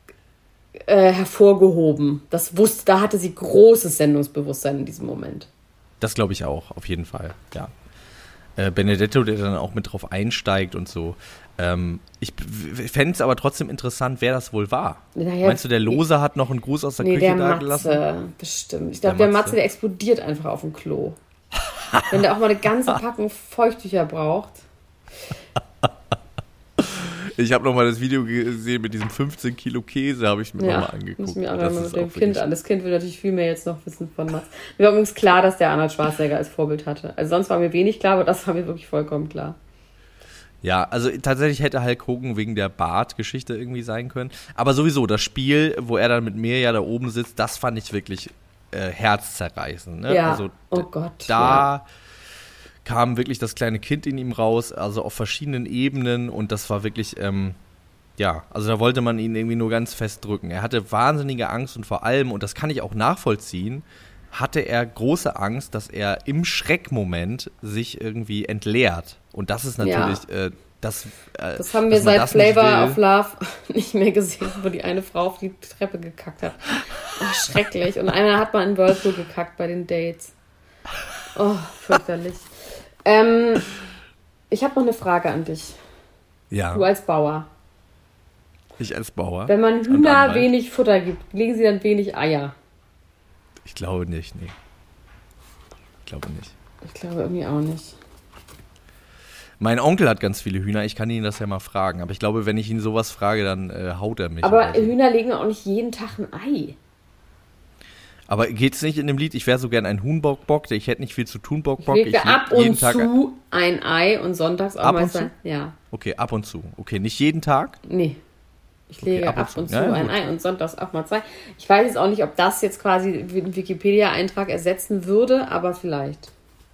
äh, hervorgehoben. Das wusste, da hatte sie großes Sendungsbewusstsein in diesem Moment. Das glaube ich auch, auf jeden Fall, ja. Äh, Benedetto, der dann auch mit drauf einsteigt und so. Ähm, ich fände es aber trotzdem interessant, wer das wohl war. Naja, Meinst du, der Lose hat noch einen Gruß aus der nee, Küche der da Matze, gelassen? bestimmt. Ich glaube, Der der Matze. Matze, der explodiert einfach auf dem Klo. Wenn der auch mal eine ganze Packung Feuchttücher braucht. Ich habe noch mal das Video gesehen mit diesem fünfzehn Kilo Käse, habe ich mir Ja, noch mal angeguckt. muss ich mir auch Das mal ist mit dem auch Kind wirklich- an. Das Kind will natürlich viel mehr jetzt noch wissen von Mats. Mir war übrigens klar, dass der Arnold Schwarzenegger als Vorbild hatte. Also sonst war mir wenig klar, aber das war mir wirklich vollkommen klar. Ja, also tatsächlich hätte Hulk Hogan wegen der Bart-Geschichte irgendwie sein können. Aber sowieso, das Spiel, wo er dann mit Mirja da oben sitzt, das fand ich wirklich äh, herzzerreißend. Ne? Ja, also, oh Gott. Da ja. kam wirklich das kleine Kind in ihm raus, also auf verschiedenen Ebenen, und das war wirklich, ähm, ja, also da wollte man ihn irgendwie nur ganz fest drücken. Er hatte wahnsinnige Angst, und vor allem, und das kann ich auch nachvollziehen, hatte er große Angst, dass er im Schreckmoment sich irgendwie entleert. Und das ist natürlich, Ja. äh, das äh, Das haben wir dass man seit das nicht Flavor will. of Love nicht mehr gesehen, wo die eine Frau auf die Treppe gekackt hat. Oh, schrecklich. Und einer hat mal in Whirlpool gekackt bei den Dates. Oh, fürchterlich. ähm, ich habe noch eine Frage an dich. Ja, Du als Bauer. ich als Bauer. Wenn man und Hühner Anwalt. wenig Futter gibt, legen sie dann wenig Eier? Ich glaube nicht, nee. Ich glaube nicht. Ich glaube irgendwie auch nicht. Mein Onkel hat ganz viele Hühner, ich kann ihn das ja mal fragen. Aber ich glaube, wenn ich ihn sowas frage, dann äh, haut er mich. Aber oder so. Hühner legen auch nicht jeden Tag ein Ei. Aber geht's nicht in dem Lied, ich wäre so gern ein Huhnbock-Bock, ich hätte nicht viel zu tun, Bock, Ich Bock. lege leg ab jeden und Tag zu ein Ei und sonntags auch Ab mal und sein. Ja, Okay, ab und zu. Okay, nicht jeden Tag? nee. Ich Okay, lege ab und ab zu. und zu Ja, ein gut. Ei und sonntags auch mal zwei. Ich weiß jetzt auch nicht, ob das jetzt quasi den Wikipedia-Eintrag ersetzen würde, aber vielleicht.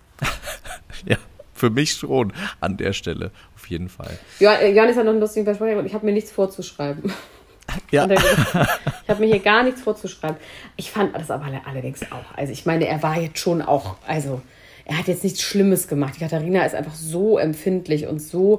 Ja, für mich schon an der Stelle, auf jeden Fall. Ja, Janis hat noch einen lustigen Versprecher und ich habe mir nichts vorzuschreiben. Ja. Und er gesagt, ich habe mir hier gar nichts vorzuschreiben. Ich fand das aber allerdings auch. Also ich meine, er war jetzt schon auch, also er hat jetzt nichts Schlimmes gemacht. Die Katharina ist einfach so empfindlich und so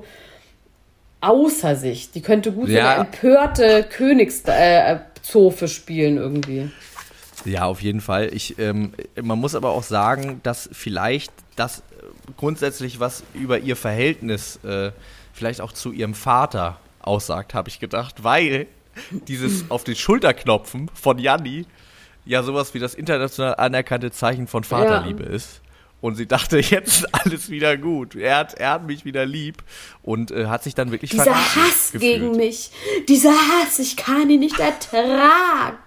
außer sich. Die könnte gut so Ja. eine empörte Königszofe spielen irgendwie. Ja, auf jeden Fall. Ich, ähm, man muss aber auch sagen, dass vielleicht das grundsätzlich was über ihr Verhältnis äh, vielleicht auch zu ihrem Vater aussagt, habe ich gedacht, weil dieses auf den Schulterklopfen von Janni ja sowas wie das international anerkannte Zeichen von Vaterliebe ja. ist. Und sie dachte, jetzt ist alles wieder gut. Er hat, er hat mich wieder lieb und äh, hat sich dann wirklich Dieser Hass gefühlt. Gegen mich, dieser Hass, ich kann ihn nicht ertragen.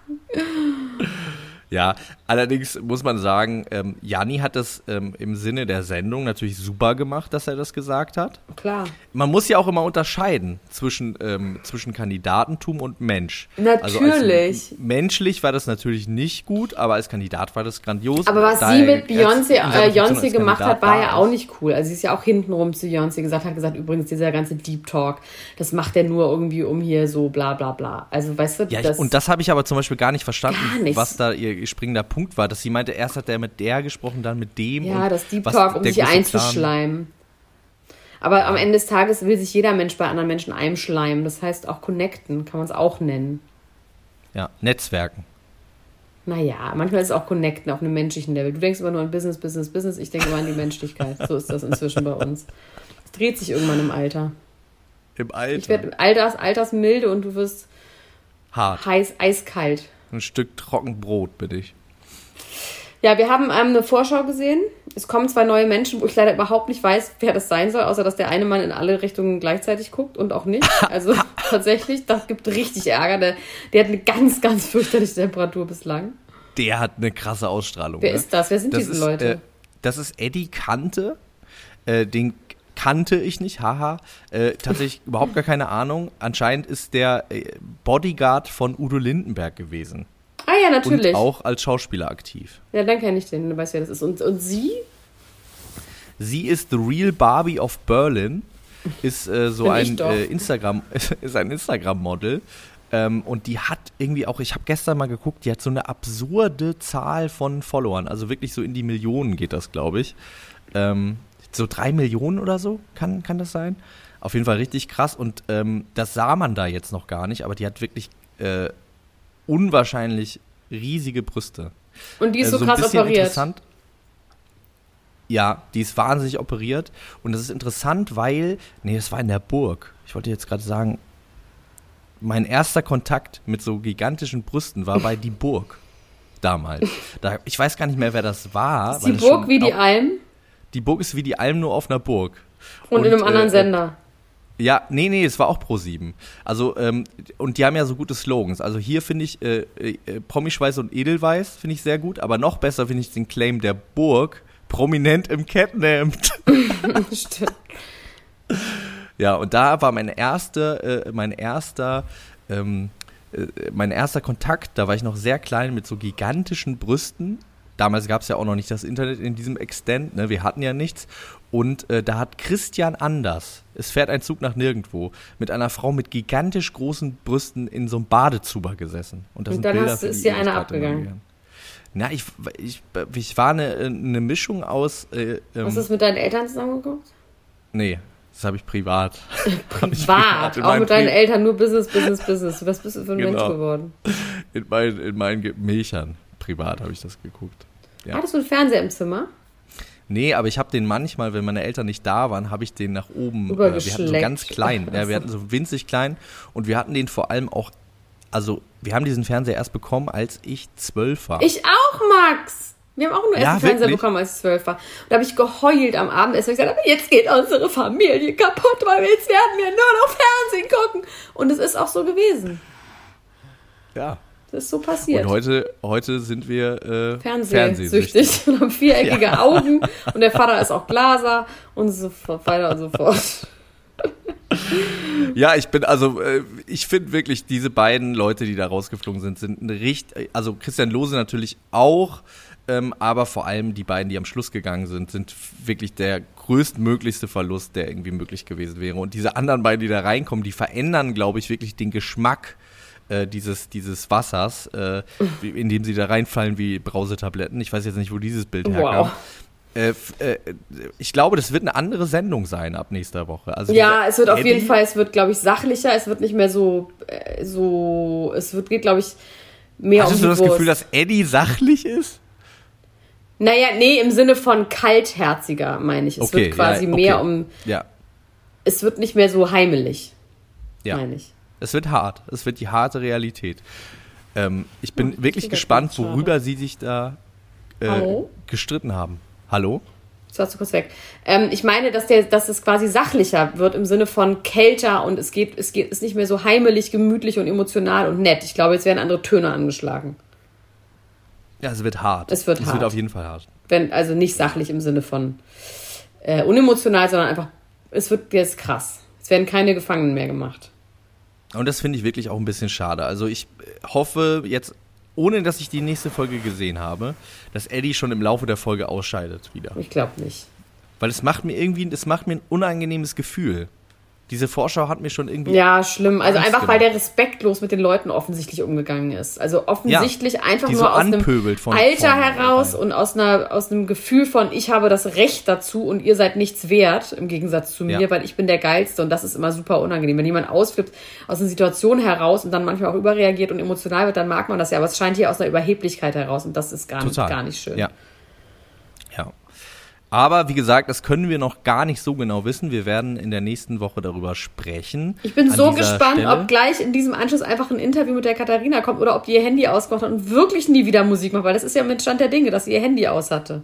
Ja, allerdings muss man sagen, ähm, Janni hat das ähm, im Sinne der Sendung natürlich super gemacht, dass er das gesagt hat. Klar. Man muss ja auch immer unterscheiden zwischen, ähm, zwischen Kandidatentum und Mensch. Natürlich. Also als, menschlich war das natürlich nicht gut, aber als Kandidat war das grandios. Aber was sie mit Beyoncé, äh, Beyoncé gemacht hat, war ja auch nicht cool. Also sie ist ja auch hintenrum zu Beyoncé gesagt, hat gesagt, übrigens dieser ganze Deep Talk, das macht er nur irgendwie um hier so bla bla bla. Also weißt du, ja, das... Und das habe ich aber zum Beispiel gar nicht verstanden, gar nicht. was da ihr springender Punkt war, dass sie meinte, erst hat er mit der gesprochen, dann mit dem. Ja, und das Deep Talk, um sich einzuschleimen. Aber ja. Am Ende des Tages will sich jeder Mensch bei anderen Menschen einschleimen. Das heißt auch connecten, kann man es auch nennen. Ja, Netzwerken. Naja, manchmal ist es auch connecten auf einem menschlichen Level. Du denkst immer nur an Business, Business, Business. Ich denke immer an die Menschlichkeit. So ist das inzwischen bei uns. Es dreht sich irgendwann im Alter. Im Alter? Ich werde alters, altersmilde und du wirst hart. Heiß, eiskalt. Ein Stück Trockenbrot bin ich. Ja, wir haben ähm, eine Vorschau gesehen. Es kommen zwei neue Menschen, wo ich leider überhaupt nicht weiß, wer das sein soll, außer dass der eine Mann in alle Richtungen gleichzeitig guckt und auch nicht. Also tatsächlich, das gibt richtig Ärger. Der, der hat eine ganz, ganz fürchterliche Temperatur bislang. Der hat eine krasse Ausstrahlung. Wer ne? ist das? Wer sind das diese ist, Leute? Äh, das ist Eddie Kante. Äh, den kannte ich nicht, haha. Äh, tatsächlich überhaupt gar keine Ahnung. Anscheinend ist der äh, Bodyguard von Udo Lindenberg gewesen. Ah ja, natürlich. Und auch als Schauspieler aktiv. Ja, dann kenne ich den, du weißt, wer das ist. Und, und sie? Sie ist the real Barbie of Berlin, ist äh, so ein äh, Instagram, ist ein Instagram-Model. Ähm, und die hat irgendwie auch, ich habe gestern mal geguckt, die hat so eine absurde Zahl von Followern. Also wirklich so in die Millionen geht das, glaube ich. Ähm, so drei Millionen oder so, kann, kann das sein? Auf jeden Fall richtig krass. Und ähm, das sah man da jetzt noch gar nicht, aber die hat wirklich äh, unwahrscheinlich riesige Brüste. Und die ist also so krass ein bisschen operiert. Interessant. Ja, die ist wahnsinnig operiert. Und das ist interessant, weil, nee, das war in der Burg. Ich wollte jetzt gerade sagen, mein erster Kontakt mit so gigantischen Brüsten war bei Die Burg damals. Da, ich weiß gar nicht mehr, wer das war. Ist die Burg wie die Alm? Die Burg ist wie die Alm, nur auf einer Burg. Und, und in einem anderen äh, Sender. Ja, nee, nee, es war auch ProSieben. Also, ähm, und die haben ja so gute Slogans. Also hier finde ich äh, äh, Promischweiß und Edelweiß finde ich sehr gut, aber noch besser finde ich den Claim der Burg, prominent im Kettenhemd. Stimmt. Ja, und da war mein erster, äh, mein erster, ähm, äh, mein erster Kontakt, da war ich noch sehr klein mit so gigantischen Brüsten. Damals gab es ja auch noch nicht das Internet in diesem Extent, ne? Wir hatten ja nichts. Und äh, da hat Christian Anders, es fährt ein Zug nach nirgendwo, mit einer Frau mit gigantisch großen Brüsten in so einem Badezuber gesessen. Und, das und sind dann Bilder, hast, für ist die dir einer abgegangen. Na, ich, ich, ich war eine, eine Mischung aus... Äh, ähm, Hast du das mit deinen Eltern zusammengeguckt? Nee, das habe ich privat. Privat? ich privat auch mit deinen Pri- Eltern nur Business, Business, Business. Was bist du für ein genau. Mensch geworden? In meinen, in meinen Milchern. Privat habe ich das geguckt. Ja. Hattest du einen Fernseher im Zimmer? Nee, aber ich habe den manchmal, wenn meine Eltern nicht da waren, habe ich den nach oben, äh, wir hatten so ganz klein, ja, wir hatten so winzig klein und wir hatten den vor allem auch, also wir haben diesen Fernseher erst bekommen, als ich zwölf war. Ich auch, Max! Wir haben auch nur erst ja, einen Fernseher wirklich? bekommen, als ich zwölf war. Und da habe ich geheult am Abend, als ich gesagt habe, jetzt geht unsere Familie kaputt, weil jetzt werden wir nur noch Fernsehen gucken. Und es ist auch so gewesen. Ja. Das ist so passiert. Und heute, heute sind wir äh, fernsehsüchtig fernsehsüchtig und haben viereckige ja. Augen und der Vater ist auch Glaser und so weiter und so fort. Ja, ich bin, also äh, ich finde wirklich, diese beiden Leute, die da rausgeflogen sind, sind ein richtig, also Christian Lose natürlich auch, ähm, aber vor allem die beiden, die am Schluss gegangen sind, sind wirklich der größtmöglichste Verlust, der irgendwie möglich gewesen wäre. Und diese anderen beiden, die da reinkommen, die verändern, glaube ich, wirklich den Geschmack Dieses, dieses Wassers, äh, in dem sie da reinfallen wie Brausetabletten. Ich weiß jetzt nicht, wo dieses Bild herkam. Wow. Äh, äh, ich glaube, das wird eine andere Sendung sein ab nächster Woche. Also ja, es wird auf Eddie, jeden Fall, es wird, glaube ich, sachlicher, es wird nicht mehr so, äh, so, es wird, geht, glaube ich, mehr um die Hattest du das Wurst. Gefühl, dass Eddie sachlich ist? Naja, nee, im Sinne von kaltherziger, meine ich. Es okay, wird quasi ja, okay. mehr um, ja. es wird nicht mehr so heimelig, ja. meine ich. Es wird hart. Es wird die harte Realität. Ähm, ich bin ja, wirklich gespannt, worüber sie sich da äh, gestritten haben. Hallo? Jetzt warst du kurz weg. Ähm, ich meine, dass, der, dass es quasi sachlicher wird im Sinne von kälter und es geht, es geht, ist nicht mehr so heimelig, gemütlich und emotional und nett. Ich glaube, jetzt werden andere Töne angeschlagen. Ja, es wird hart. Es wird es hart. wird auf jeden Fall hart. Wenn, also nicht sachlich im Sinne von äh, unemotional, sondern einfach, es wird jetzt krass. Es werden keine Gefangenen mehr gemacht. Und das finde ich wirklich auch ein bisschen schade. Also ich hoffe jetzt, ohne dass ich die nächste Folge gesehen habe, dass Eddie schon im Laufe der Folge ausscheidet wieder. Ich glaube nicht. Weil es macht mir irgendwie, es macht mir ein unangenehmes Gefühl. Diese Vorschau hat mir schon irgendwie... Ja, schlimm. Also Angst einfach, weil gemacht. der respektlos mit den Leuten offensichtlich umgegangen ist. Also offensichtlich Ja, einfach die nur so aus einem anpöbelt von Alter vorne heraus rein. und aus, einer, aus einem Gefühl von, ich habe das Recht dazu und ihr seid nichts wert, im Gegensatz zu mir, Ja. weil ich bin der Geilste und das ist immer super unangenehm. Wenn jemand ausflippt aus einer Situation heraus und dann manchmal auch überreagiert und emotional wird, dann mag man das ja. Aber es scheint hier aus einer Überheblichkeit heraus und das ist gar, nicht, Total. gar nicht schön. Ja. Ja. Aber wie gesagt, das können wir noch gar nicht so genau wissen. Wir werden in der nächsten Woche darüber sprechen. Ich bin An so dieser gespannt, Stelle. ob gleich in diesem Anschluss einfach ein Interview mit der Katharina kommt oder ob die ihr Handy ausgemacht hat und wirklich nie wieder Musik macht, weil das ist ja mit Stand der Dinge, dass sie ihr Handy aus hatte.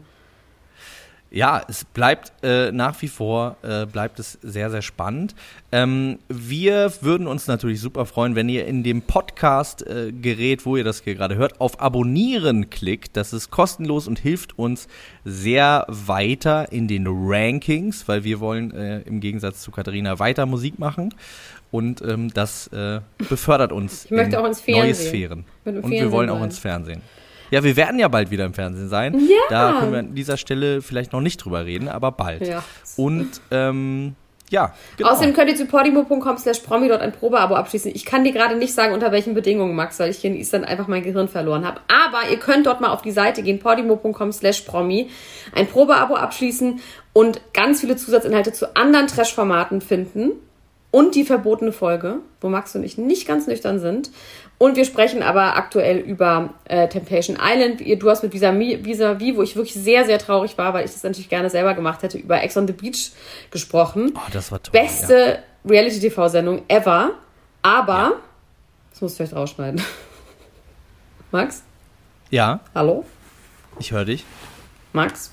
Ja, es bleibt äh, nach wie vor, äh, bleibt es sehr, sehr spannend. Ähm, wir würden uns natürlich super freuen, wenn ihr in dem Podcast-Gerät, äh, wo ihr das hier gerade hört, auf Abonnieren klickt. Das ist kostenlos und hilft uns sehr weiter in den Rankings, weil wir wollen äh, im Gegensatz zu Katharina weiter Musik machen. Und ähm, das äh, befördert uns Ich möchte in auch ins neue Fernsehen. Sphären. Mit dem Und wir Fernsehen wollen auch rein. ins Fernsehen. Ja, wir werden ja bald wieder im Fernsehen sein. Ja. Da können wir an dieser Stelle vielleicht noch nicht drüber reden, aber bald. Ja. Und ähm, ja, genau. Außerdem könnt ihr zu podimo punkt com slash promi dort ein Probeabo abschließen. Ich kann dir gerade nicht sagen, unter welchen Bedingungen, Max, weil ich hier in Island einfach mein Gehirn verloren habe. Aber ihr könnt dort mal auf die Seite gehen, podimo punkt com slash promi, ein Probeabo abschließen und ganz viele Zusatzinhalte zu anderen Trash-Formaten finden. Und die verbotene Folge, wo Max und ich nicht ganz nüchtern sind. Und wir sprechen aber aktuell über äh, Temptation Island. Du hast mit Vis-a-Vis, wo ich wirklich sehr, sehr traurig war, weil ich das natürlich gerne selber gemacht hätte, über Ex on the Beach gesprochen. Oh, das war toll. Beste ja. Reality-T V-Sendung ever. Aber, ja. das musst du vielleicht rausschneiden. Max? Ja, Hallo? ich höre dich. Max?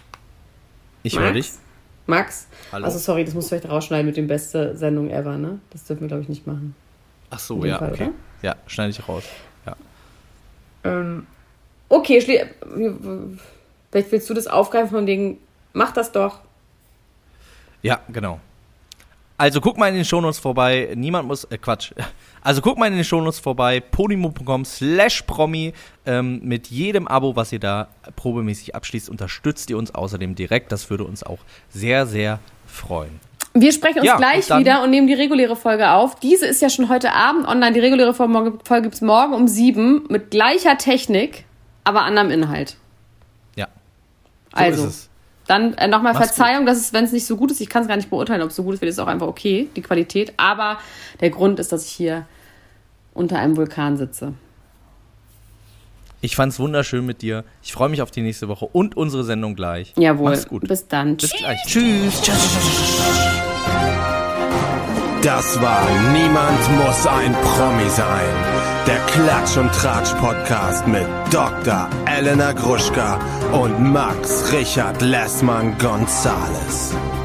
Ich Max? höre dich. Max? Hallo? Also sorry, das musst du vielleicht rausschneiden mit dem beste Sendung ever, ne? Das dürfen wir, glaube ich, nicht machen. Ach so, In dem ja, Fall, okay. oder? Ja, schneide ich raus. Ja. Ähm, okay, schli- vielleicht willst du das aufgreifen von wegen, mach das doch. Ja, genau. Also guck mal in den Shownotes vorbei. Niemand muss, äh, Quatsch. Also guck mal in den Shownotes vorbei. podimo punkt com slash promi. Ähm, mit jedem Abo, was ihr da probemäßig abschließt, unterstützt ihr uns außerdem direkt. Das würde uns auch sehr, sehr freuen. Wir sprechen uns Ja, gleich und dann- wieder und nehmen die reguläre Folge auf. Diese ist ja schon heute Abend online. Die reguläre Folge gibt es morgen um sieben mit gleicher Technik, aber anderem Inhalt. Ja. So Also, ist es. dann äh, nochmal Mach's Verzeihung, dass es, wenn es nicht so gut ist, ich kann es gar nicht beurteilen, ob es so gut ist, wird es auch einfach okay, die Qualität. Aber der Grund ist, dass ich hier unter einem Vulkan sitze. Ich fand's wunderschön mit dir. Ich freue mich auf die nächste Woche und unsere Sendung gleich. Jawohl. Mach's gut. Bis dann. Bis gleich. Tschüss. Das war Niemand muss ein Promi sein. Der Klatsch und Tratsch Podcast mit Doktor Elena Gruschka und Max Richard Lessmann Gonzales.